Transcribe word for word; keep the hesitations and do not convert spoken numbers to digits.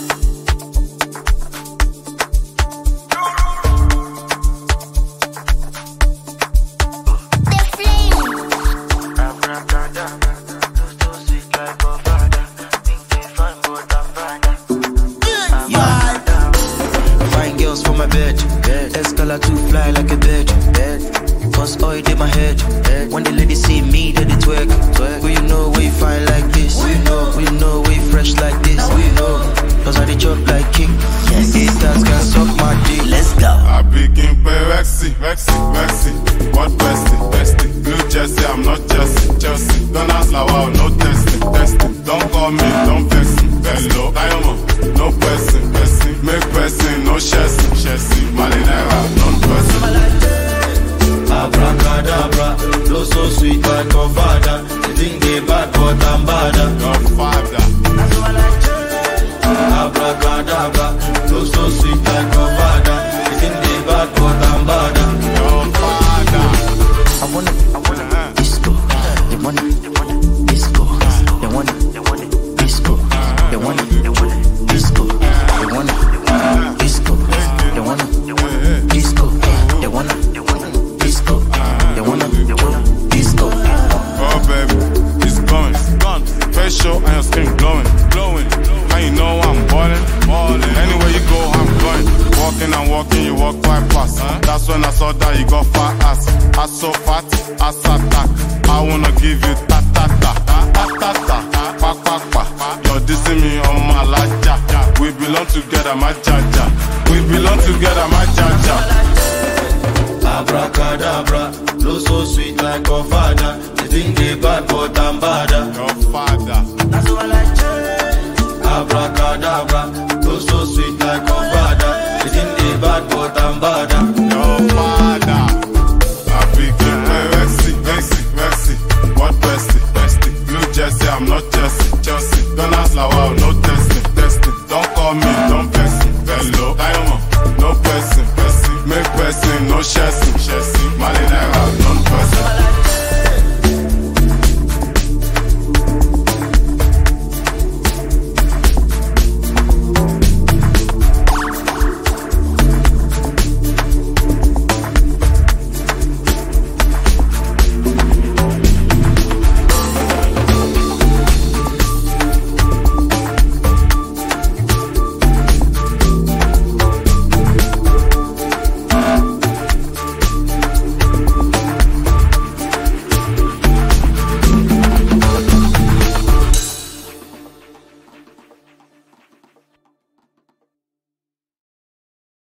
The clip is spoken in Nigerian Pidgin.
To fly like a bird, cause oil in my head. When the ladies see me, they twerk. Will you know we fine like this? We know, we know we fresh like this. We know, cause I dey chop like king. Haters can suck my dick. Let's go. I begin play Rexy, Rexy, Rexy. What bestie, bestie? Blue Jersey, I'm not Chelsea, Chelsea. Don't ask like wow, no testing, testing. Don't call me, don't vex me. Hello, Diamond, no pressing, pressing. Make pressing, no chasing, chasing. Malinera, non pressing. Abracadabra, flow so sweet like your father. You think they bad, but I'm badder. Your father. Abracadabra, flow so sweet like your father. You think they bad, but I'm badder. Your father. I wanna, I wanna disco. They wanna, they wanna disco. They wanna, they wanna disco. They wanna, they wanna disco. They wanna, disco. They wanna, they wanna disco. They wanna, they wanna disco. They wanna, they wanna disco. Oh baby, it's going, it's gone. Face show and your skin glowing, glowing. And you know I'm ballin', ballin'. Anywhere you go, I'm going. Walking and walking, you walk quite fast. Huh? That's when I saw that you got fat ass. Ass so fat, ass attack. I wanna give you ta ta ta, ta ta ta, pa pa pa. You're dissing me on my laja. We belong together, my jaja. We belong together, my jaja. Abracadabra, flow so sweet like your father. You think they bad, but I'm badder. Your father. That's what I like. Abracadabra, flow so sweet like your father. You think they bad, but I'm badder. Your father. I begin play Rexy, Rexy, Rexy. What bestie, bestie? Blue Jersey, I'm not Chelsea, Chelsea. Don't ask like wow, no testing, testing. Don't call me, don't vex me. Hello, Diamond, no pressing, pressing. Make pressing, no chasing, chasing.